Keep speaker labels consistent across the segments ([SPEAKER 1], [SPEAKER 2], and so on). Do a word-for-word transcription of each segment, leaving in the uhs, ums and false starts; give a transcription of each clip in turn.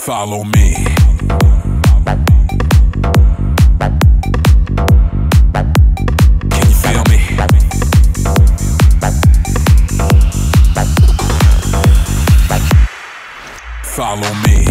[SPEAKER 1] Follow me. Can you feel me? Follow me.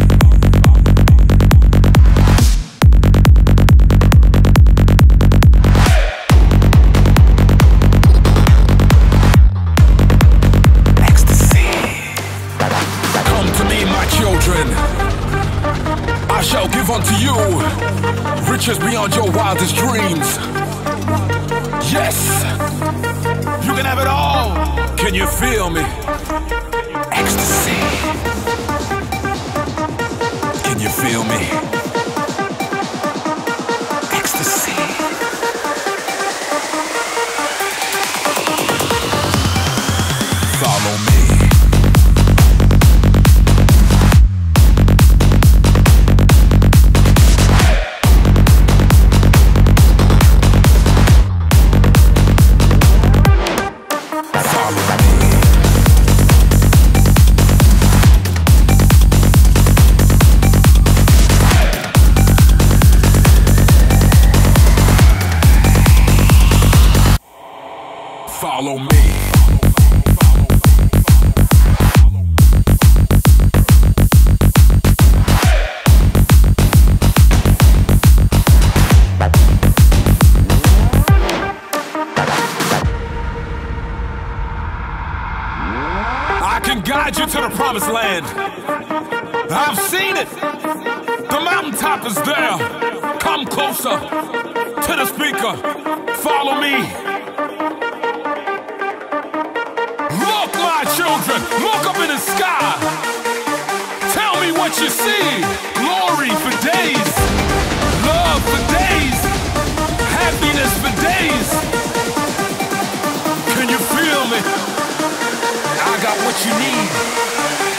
[SPEAKER 1] I shall give unto you riches beyond your wildest dreams. Yes, you can have it all. Can you feel me? Ecstasy. Can you feel me? Ecstasy. Follow me. Follow me. I can guide you to the promised land. I've seen it. The mountaintop is there. Come closer to the speaker. Follow me. Look, my children, look up in the sky. Tell me what you see. Glory for days, love for days, happiness for days. Can you feel me? I got what you need.